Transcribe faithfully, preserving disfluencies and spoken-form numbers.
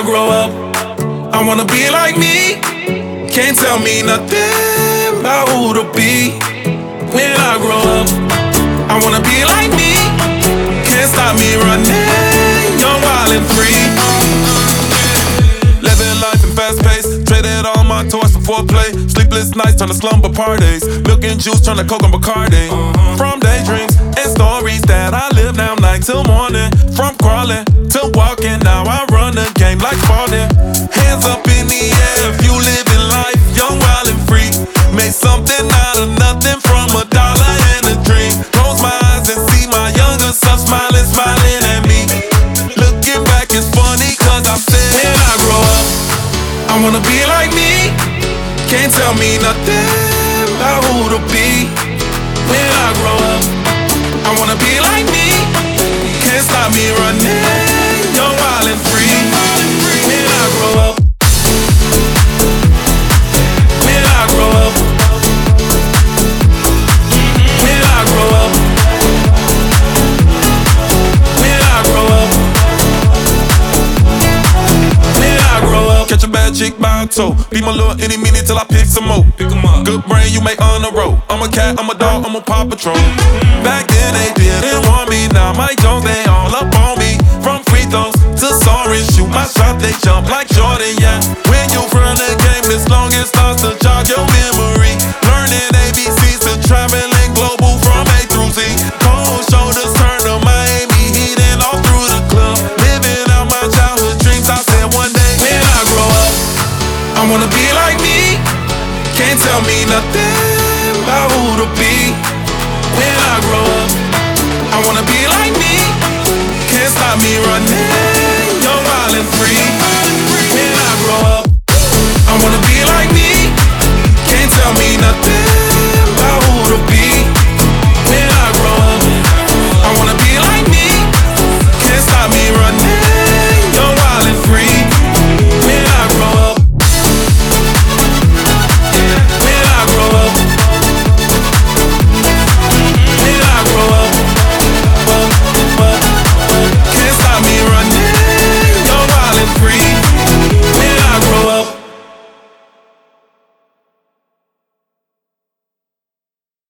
grow up, I wanna be like me. Can't tell me nothing about who to be. When I grow up, I wanna be like me. Can't stop me running, young, wild and free. Living life in fast pace, traded all my toys for foreplay. Sleepless nights turn to slumber parties. Milk and juice turn to coke and Bacardi. From daydreams and stories that I live now night till morning. From crawling to walking, now I run the game like falling. Hands up in the air if you living life young, wild and free. Make something out of nothing from a dollar and a dream. Close my eyes and see my younger self smiling, smiling at me. Looking back is funny cause I said when I grow up, I wanna be like me. Can't tell me nothing about who to be. When I grow up, I wanna be like me. Can't stop me running, young, wild and free. When I grow up, when I grow up, when I grow up, when I grow up, when I grow up. Catch a bad chick by a toe. Be my little any minute till I pick some more. Pick 'em up. Good brain, you make on the road. I'm a cat, I'm a dog, I'm a Paw Patrol. Back then they didn't want me, now Mike Jones, they all up on me. From free throws to soaring, shoot my shot, they jump like Jordan, yeah. When you run a game this long, it starts to jog your memory. Learning A B Cs to traveling global from A through Z. Cold shoulders turn to Miami Heat and all through the club. Living out my childhood dreams, I said one day when I grow up, I wanna be like me. Can't tell me nothing about who to be.